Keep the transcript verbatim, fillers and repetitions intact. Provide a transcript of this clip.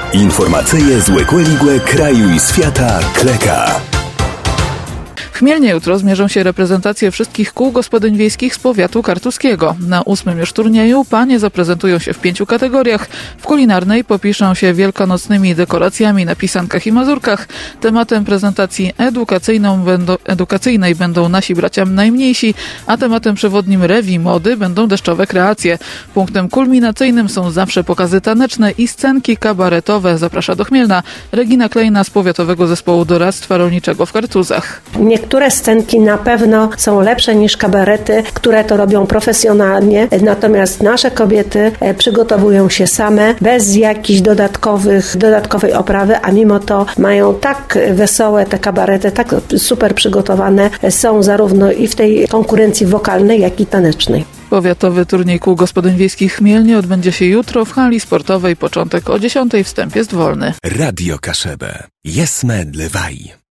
Informacyje z Łekłe kraju i świata Kleka. W Chmielnie jutro zmierzą się reprezentacje wszystkich kół gospodyń wiejskich z powiatu kartuskiego. Na ósmym już turnieju panie zaprezentują się w pięciu kategoriach. W kulinarnej popiszą się wielkanocnymi dekoracjami na pisankach i mazurkach. Tematem prezentacji edukacyjną będą, edukacyjnej będą nasi bracia najmniejsi, a tematem przewodnim rewi mody będą deszczowe kreacje. Punktem kulminacyjnym są zawsze pokazy taneczne i scenki kabaretowe. Zaprasza do Chmielna Regina Klejna z Powiatowego Zespołu Doradztwa Rolniczego w Kartuzach. Niektóre scenki na pewno są lepsze niż kabarety, które to robią profesjonalnie, natomiast nasze kobiety przygotowują się same, bez jakichś dodatkowych, dodatkowej oprawy, a mimo to mają tak wesołe te kabarety, tak super przygotowane są zarówno i w tej konkurencji wokalnej, jak i tanecznej. Powiatowy turniej kół gospodyń wiejskich w Chmielnie odbędzie się jutro w hali sportowej. Początek o dziesiątej, wstęp jest wolny. Radio Kaszebę. Jesme dlewaj.